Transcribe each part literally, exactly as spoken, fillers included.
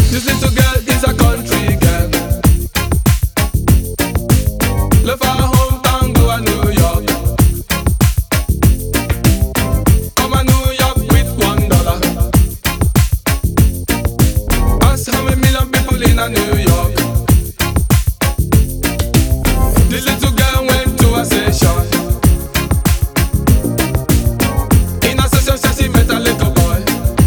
This little girl is a country girl. Left her hometown, go to New York. Come to New York with one dollar. Ask how many million people in a New York. This little girl went to a session. In a session, she met a little boy.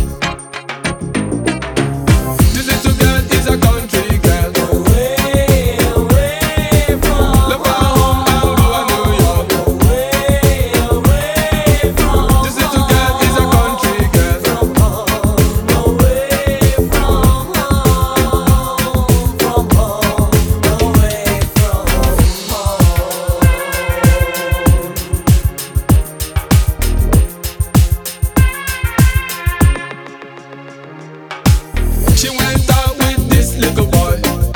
This little girl is a country girl. Away, away from Left her home and go to New York. away, away from This little girl is a country girl. away from home, from home, away from home. She went out with this little boy.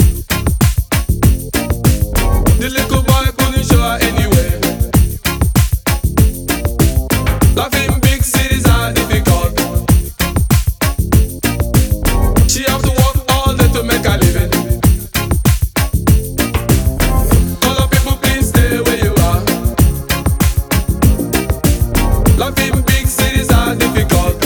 The little boy couldn't show her anyway. Life in big cities are difficult. She have to work all day to make a living. Colour people, please stay where you are. Life in big cities are difficult.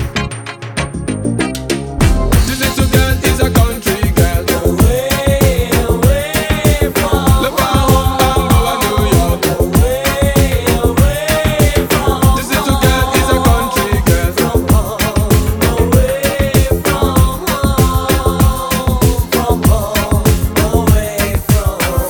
This little girl is a country girl. Away, away from Left her home and go to New York. away, away from This little girl is a country girl. away from home, from home, away from home.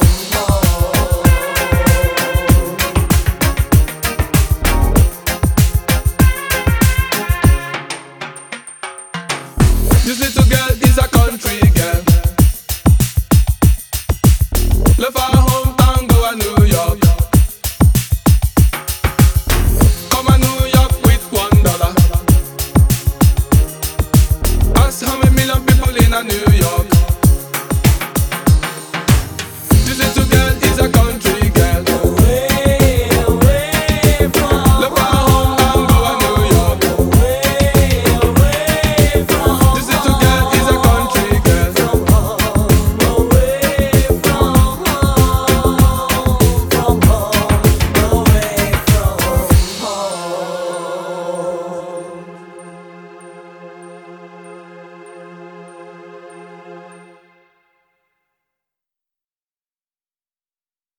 This little girl is a country girl. Left her home and go to New York. Come to New York with one dollar. Ask how many million people in a New York.